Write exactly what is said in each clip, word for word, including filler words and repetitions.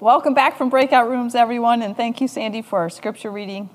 Welcome back from breakout rooms, everyone, and thank you, Sandy, for our scripture reading.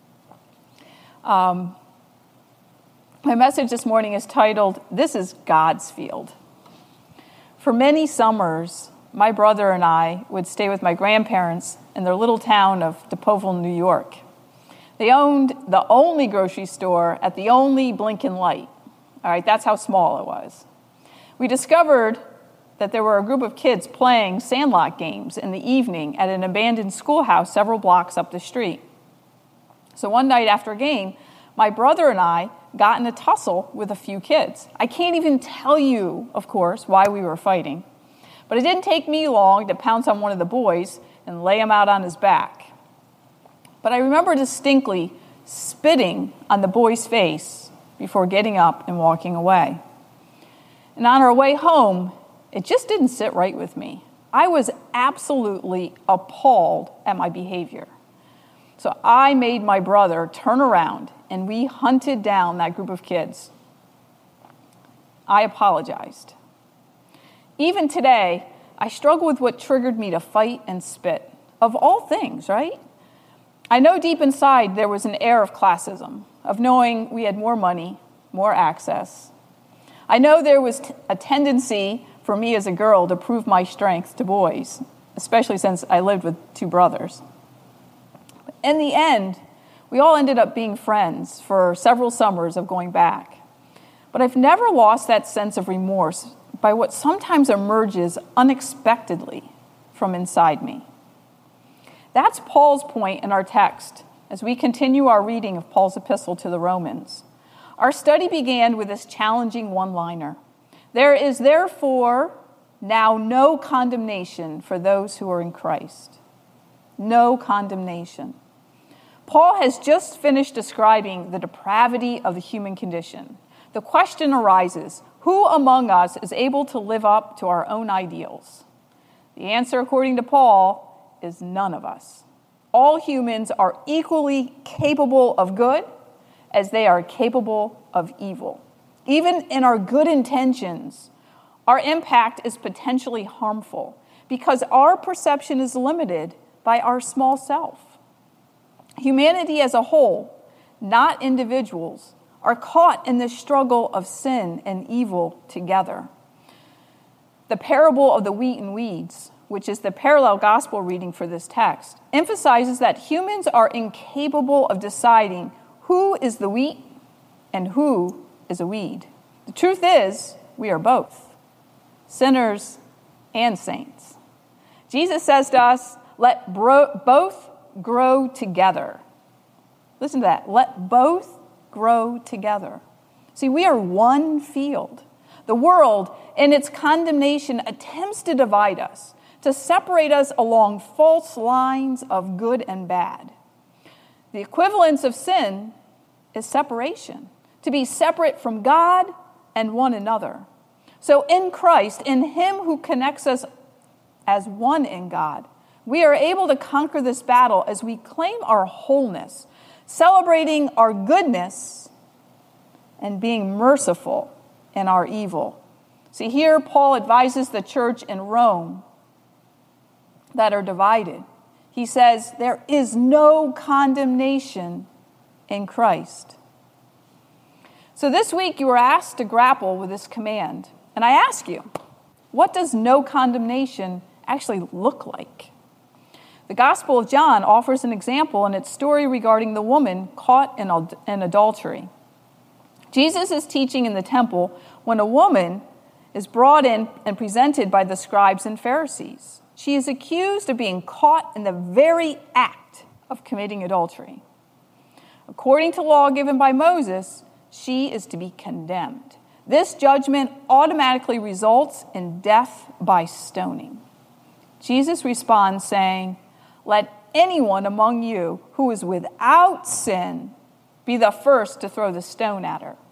Um, my message this morning is titled, This is God's Field. For many summers, my brother and I would stay with my grandparents in their little town of DePauville, New York. They owned the only grocery store at the only blinking light. All right, that's how small it was. We discovered that there were a group of kids playing sandlot games in the evening at an abandoned schoolhouse several blocks up the street. So one night after a game, my brother and I got in a tussle with a few kids. I can't even tell you, of course, why we were fighting. But it didn't take me long to pounce on one of the boys and lay him out on his back. But I remember distinctly spitting on the boy's face before getting up and walking away. And on our way home, it just didn't sit right with me. I was absolutely appalled at my behavior. So I made my brother turn around, and we hunted down that group of kids. I apologized. Even today, I struggle with what triggered me to fight and spit. Of all things, right? I know deep inside there was an air of classism, of knowing we had more money, more access. I know there was t- a tendency for me as a girl to prove my strength to boys, especially since I lived with two brothers. In the end, we all ended up being friends for several summers of going back. But I've never lost that sense of remorse by what sometimes emerges unexpectedly from inside me. That's Paul's point in our text as we continue our reading of Paul's epistle to the Romans. Our study began with this challenging one-liner. There is therefore now no condemnation for those who are in Christ. No condemnation. Paul has just finished describing the depravity of the human condition. The question arises, who among us is able to live up to our own ideals? The answer, according to Paul, is none of us. All humans are equally capable of good as they are capable of evil. Even in our good intentions, our impact is potentially harmful because our perception is limited by our small self. Humanity as a whole, not individuals, are caught in this struggle of sin and evil together. The parable of the wheat and weeds, which is the parallel gospel reading for this text, emphasizes that humans are incapable of deciding who is the wheat and who is a weed. The truth is, we are both, sinners and saints. Jesus says to us, let bro- both grow together. Listen to that. Let both grow together. See, we are one field. The world, in its condemnation, attempts to divide us, to separate us along false lines of good and bad. The equivalence of sin is separation, to be separate from God and one another. So in Christ, in Him who connects us as one in God, we are able to conquer this battle as we claim our wholeness, celebrating our goodness and being merciful in our evil. See, here Paul advises the church in Rome that are divided. He says, there is no condemnation in Christ. So this week you were asked to grapple with this command. And I ask you, what does no condemnation actually look like? The Gospel of John offers an example in its story regarding the woman caught in, in adultery. Jesus is teaching in the temple when a woman is brought in and presented by the scribes and Pharisees. She is accused of being caught in the very act of committing adultery. According to law given by Moses, she is to be condemned. This judgment automatically results in death by stoning. Jesus responds saying, let anyone among you who is without sin be the first to throw the stone at her.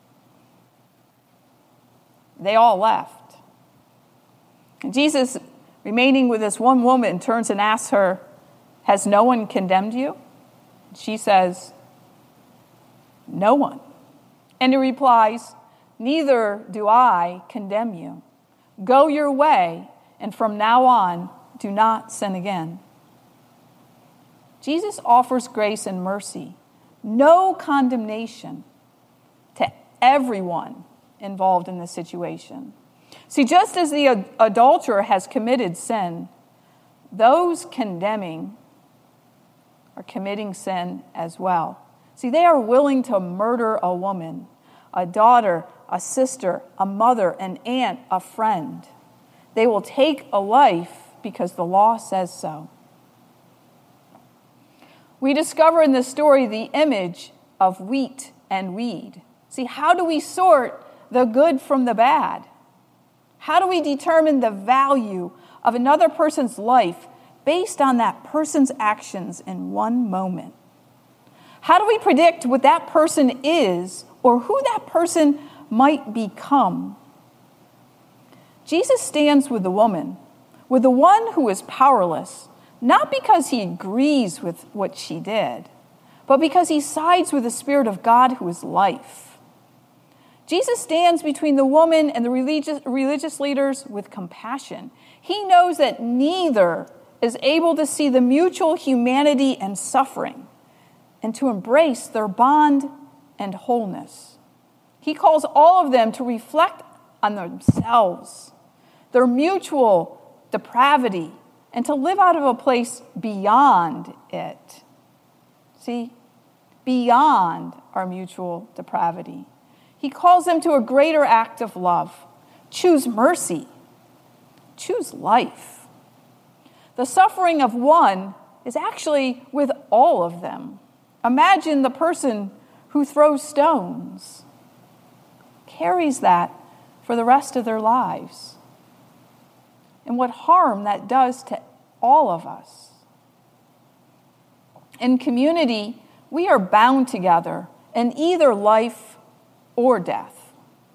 They all left. And Jesus, remaining with this one woman, turns and asks her, has no one condemned you? She says, no one. And he replies, neither do I condemn you. Go your way, and from now on, do not sin again. Jesus offers grace and mercy, no condemnation to everyone involved in this situation. See, just as the ad- adulterer has committed sin, those condemning are committing sin as well. See, they are willing to murder a woman, a daughter, a sister, a mother, an aunt, a friend. They will take a life because the law says so. We discover in this story the image of wheat and weed. See, how do we sort the good from the bad? How do we determine the value of another person's life based on that person's actions in one moment? How do we predict what that person is or who that person might become? Jesus stands with the woman, with the one who is powerless, not because he agrees with what she did, but because he sides with the Spirit of God who is life. Jesus stands between the woman and the religious, religious leaders with compassion. He knows that neither is able to see the mutual humanity and suffering and to embrace their bond and wholeness. He calls all of them to reflect on themselves, their mutual depravity, and to live out of a place beyond it. See? Beyond our mutual depravity. He calls them to a greater act of love. Choose mercy. Choose life. The suffering of one is actually with all of them. Imagine the person who throws stones, carries that for the rest of their lives, and what harm that does to all of us. In community, we are bound together in either life or death.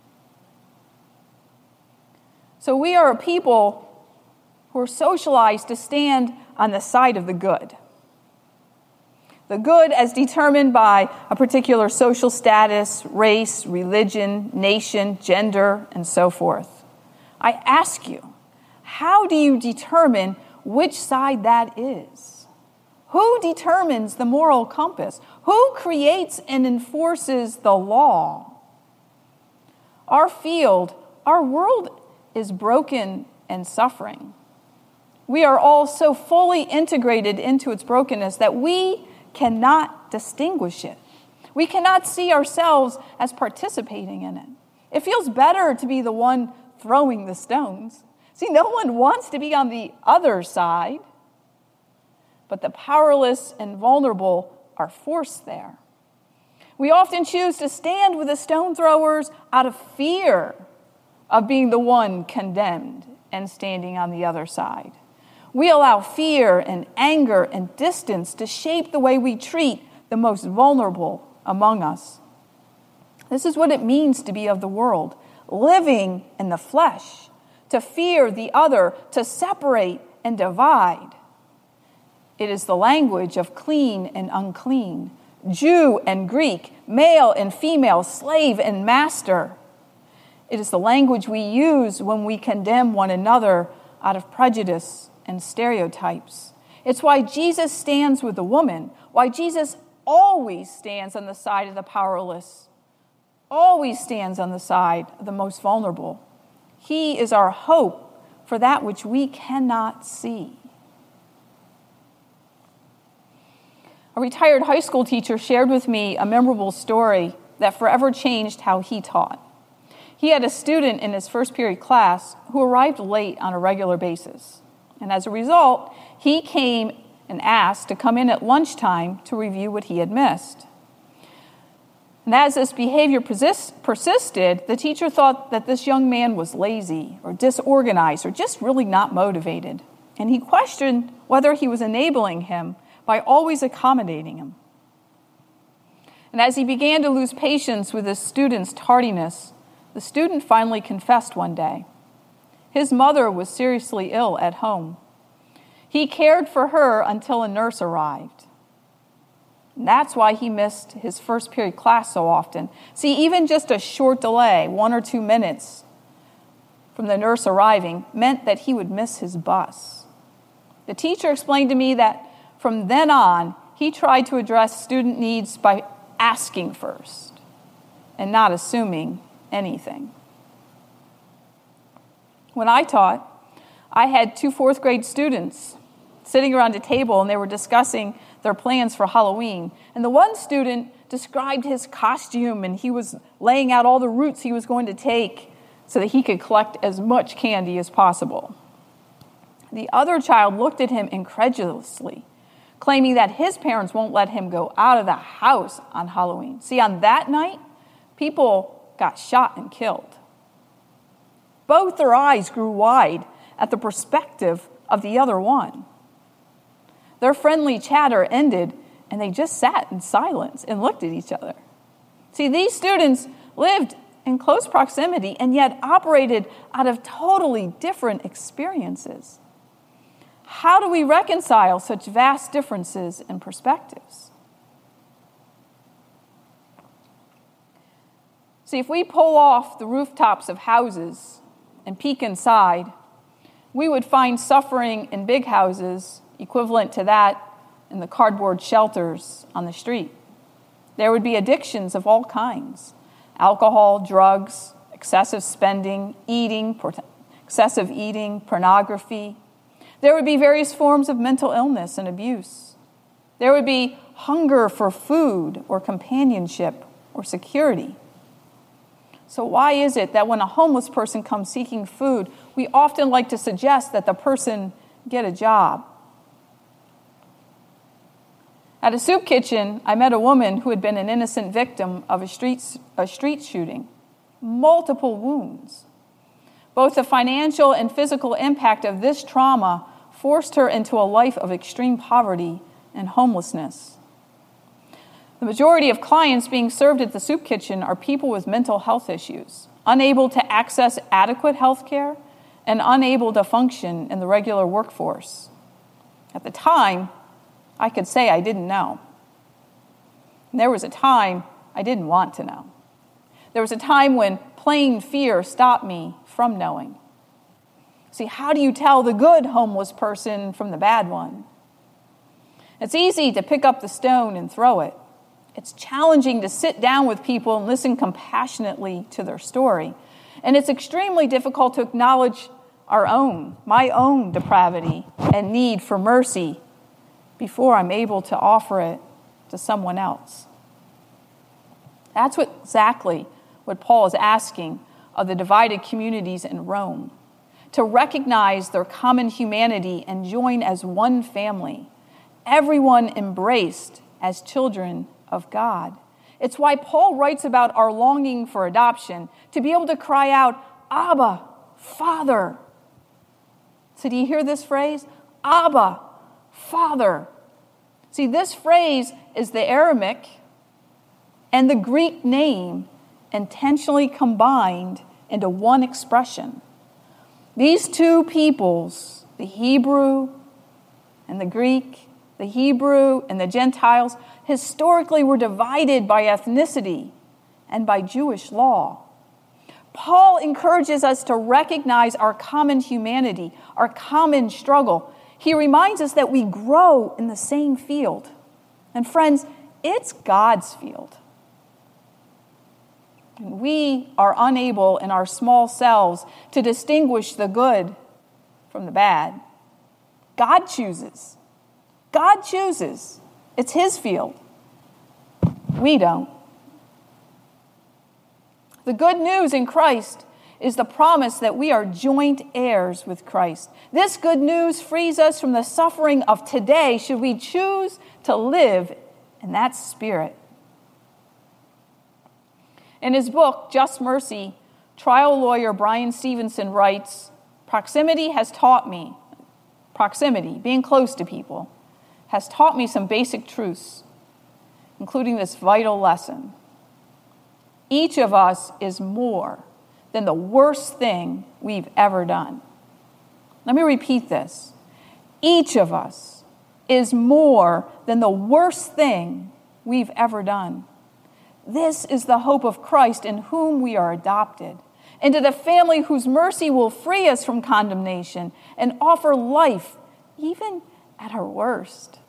So we are a people who are socialized to stand on the side of the good. The good as determined by a particular social status, race, religion, nation, gender, and so forth. I ask you, how do you determine which side that is? Who determines the moral compass? Who creates and enforces the law? Our field, our world is broken and suffering. We are all so fully integrated into its brokenness that we cannot distinguish it. We cannot see ourselves as participating in it. It feels better to be the one throwing the stones. See, no one wants to be on the other side, but the powerless and vulnerable are forced there. We often choose to stand with the stone throwers out of fear of being the one condemned and standing on the other side. We allow fear and anger and distance to shape the way we treat the most vulnerable among us. This is what it means to be of the world, living in the flesh, to fear the other, to separate and divide. It is the language of clean and unclean, Jew and Greek, male and female, slave and master. It is the language we use when we condemn one another out of prejudice and stereotypes. It's why Jesus stands with the woman, why Jesus always stands on the side of the powerless, always stands on the side of the most vulnerable. He is our hope for that which we cannot see. A retired high school teacher shared with me a memorable story that forever changed how he taught. He had a student in his first period class who arrived late on a regular basis. And as a result, he came and asked to come in at lunchtime to review what he had missed. And as this behavior persist, persisted, the teacher thought that this young man was lazy or disorganized or just really not motivated. And he questioned whether he was enabling him by always accommodating him. And as he began to lose patience with his student's tardiness, the student finally confessed one day. His mother was seriously ill at home. He cared for her until a nurse arrived. And that's why he missed his first period class so often. See, even just a short delay, one or two minutes from the nurse arriving, meant that he would miss his bus. The teacher explained to me that from then on, he tried to address student needs by asking first and not assuming anything. When I taught, I had two fourth grade students sitting around a table, and they were discussing their plans for Halloween. And the one student described his costume, and he was laying out all the routes he was going to take so that he could collect as much candy as possible. The other child looked at him incredulously, claiming that his parents won't let him go out of the house on Halloween. See, on that night, people got shot and killed. Both their eyes grew wide at the perspective of the other one. Their friendly chatter ended, and they just sat in silence and looked at each other. See, these students lived in close proximity and yet operated out of totally different experiences. How do we reconcile such vast differences in perspectives? See, if we pull off the rooftops of houses and peek inside, we would find suffering in big houses equivalent to that in the cardboard shelters on the street. There would be addictions of all kinds: alcohol, drugs, excessive spending, eating, excessive eating, pornography. There would be various forms of mental illness and abuse. There would be hunger for food or companionship or security. So why is it that when a homeless person comes seeking food, we often like to suggest that the person get a job? At a soup kitchen, I met a woman who had been an innocent victim of a street, a street shooting, multiple wounds. Both the financial and physical impact of this trauma forced her into a life of extreme poverty and homelessness. The majority of clients being served at the soup kitchen are people with mental health issues, unable to access adequate health care and unable to function in the regular workforce. At the time, I could say I didn't know. And there was a time I didn't want to know. There was a time when plain fear stopped me from knowing. See, how do you tell the good homeless person from the bad one? It's easy to pick up the stone and throw it. It's challenging to sit down with people and listen compassionately to their story. And it's extremely difficult to acknowledge our own, my own depravity and need for mercy before I'm able to offer it to someone else. That's what exactly what Paul is asking of the divided communities in Rome, to recognize their common humanity and join as one family, everyone embraced as children of God. It's why Paul writes about our longing for adoption, to be able to cry out, Abba, Father. So do you hear this phrase? Abba, Father. See, this phrase is the Aramaic and the Greek name intentionally combined into one expression. These two peoples, the Hebrew and the Greek, the Hebrew and the Gentiles, historically were divided by ethnicity and by Jewish law. Paul encourages us to recognize our common humanity, our common struggle. He reminds us that we grow in the same field. And friends, it's God's field. And we are unable in our small selves to distinguish the good from the bad. God chooses. God chooses. It's his field. We don't. The good news in Christ is the promise that we are joint heirs with Christ. This good news frees us from the suffering of today should we choose to live in that spirit. In his book, Just Mercy, trial lawyer Brian Stevenson writes, proximity has taught me, proximity, being close to people, has taught me some basic truths, including this vital lesson. Each of us is more than the worst thing we've ever done. Let me repeat this. Each of us is more than the worst thing we've ever done. This is the hope of Christ in whom we are adopted, into the family whose mercy will free us from condemnation and offer life even at our worst.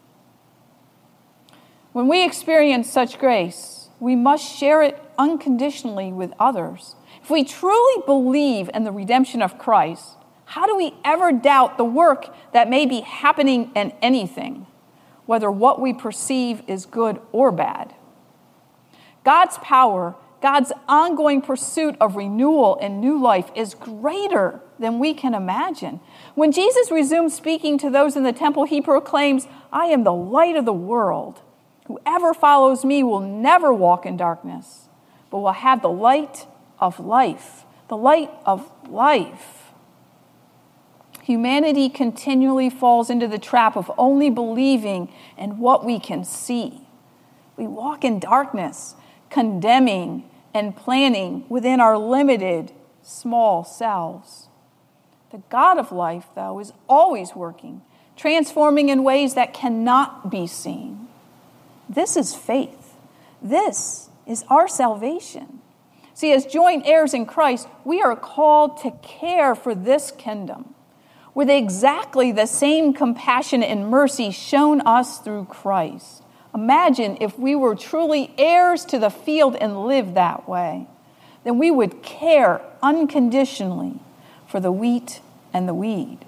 When we experience such grace, we must share it unconditionally with others. If we truly believe in the redemption of Christ, how do we ever doubt the work that may be happening in anything, whether what we perceive is good or bad? God's power, God's ongoing pursuit of renewal and new life is greater than we can imagine. When Jesus resumes speaking to those in the temple, he proclaims, "I am the light of the world. Whoever follows me will never walk in darkness, but will have the light of life." The light of life. Humanity continually falls into the trap of only believing in what we can see. We walk in darkness, condemning and planning within our limited, small selves. The God of life, though, is always working, transforming in ways that cannot be seen. This is faith. This is our salvation. See, as joint heirs in Christ, we are called to care for this kingdom with exactly the same compassion and mercy shown us through Christ. Imagine if we were truly heirs to the field and lived that way. Then we would care unconditionally for the wheat and the weed.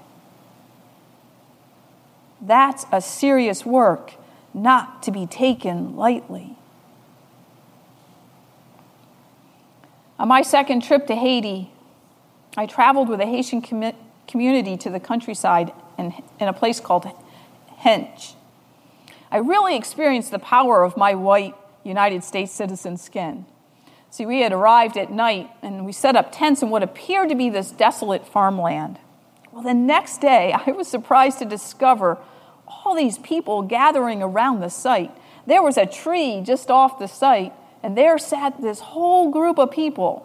That's a serious work, not to be taken lightly. On my second trip to Haiti, I traveled with a Haitian com- community to the countryside in, in a place called Hench. I really experienced the power of my white United States citizen skin. See, we had arrived at night and we set up tents in what appeared to be this desolate farmland. Well, the next day, I was surprised to discover all these people gathering around the site. There was a tree just off the site, and there sat this whole group of people.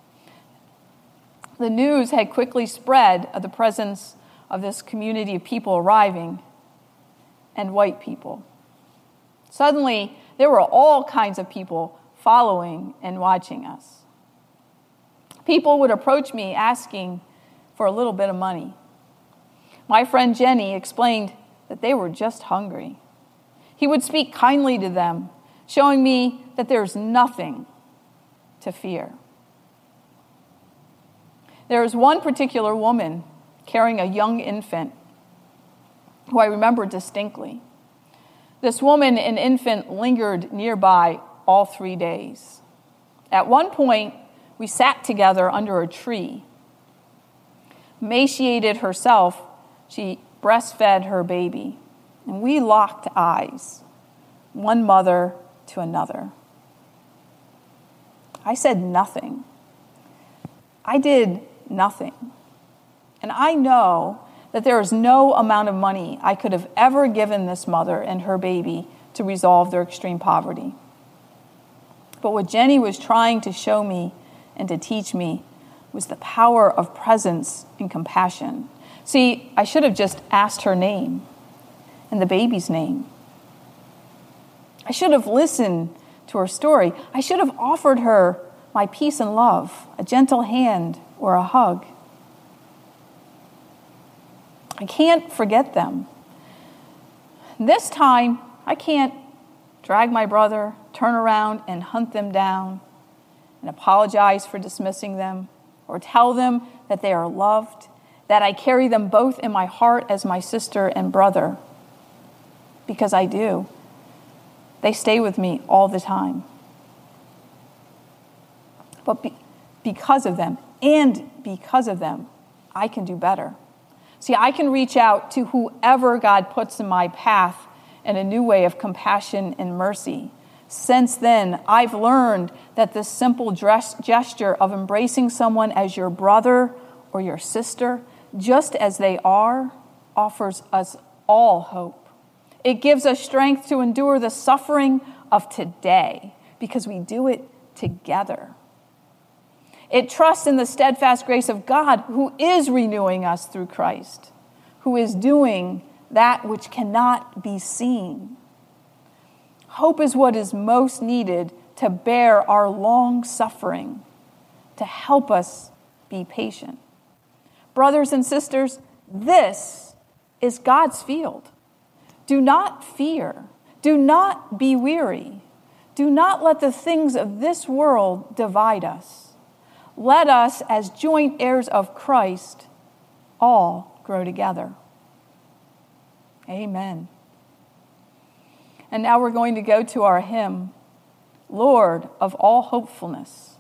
The news had quickly spread of the presence of this community of people arriving, and white people. Suddenly, there were all kinds of people following and watching us. People would approach me asking for a little bit of money. My friend Jenny explained that they were just hungry. He would speak kindly to them, showing me that there's nothing to fear. There was one particular woman carrying a young infant who I remember distinctly. This woman and infant lingered nearby all three days. At one point, we sat together under a tree. Emaciated herself, she breastfed her baby, and we locked eyes, one mother to another. I said nothing. I did nothing. And I know that there is no amount of money I could have ever given this mother and her baby to resolve their extreme poverty. But what Jenny was trying to show me and to teach me was the power of presence and compassion. See, I should have just asked her name and the baby's name. I should have listened to her story. I should have offered her my peace and love, a gentle hand or a hug. I can't forget them. This time, I can't drag my brother, turn around and hunt them down and apologize for dismissing them or tell them that they are loved, that I carry them both in my heart as my sister and brother. Because I do. They stay with me all the time. But be, because of them, and because of them, I can do better. See, I can reach out to whoever God puts in my path in a new way of compassion and mercy. Since then, I've learned that this simple dress, gesture of embracing someone as your brother or your sister, just as they are, offers us all hope. It gives us strength to endure the suffering of today because we do it together. It trusts in the steadfast grace of God who is renewing us through Christ, who is doing that which cannot be seen. Hope is what is most needed to bear our long suffering, to help us be patient. Brothers and sisters, this is God's field. Do not fear. Do not be weary. Do not let the things of this world divide us. Let us, as joint heirs of Christ, all grow together. Amen. And now we're going to go to our hymn, Lord of all hopefulness.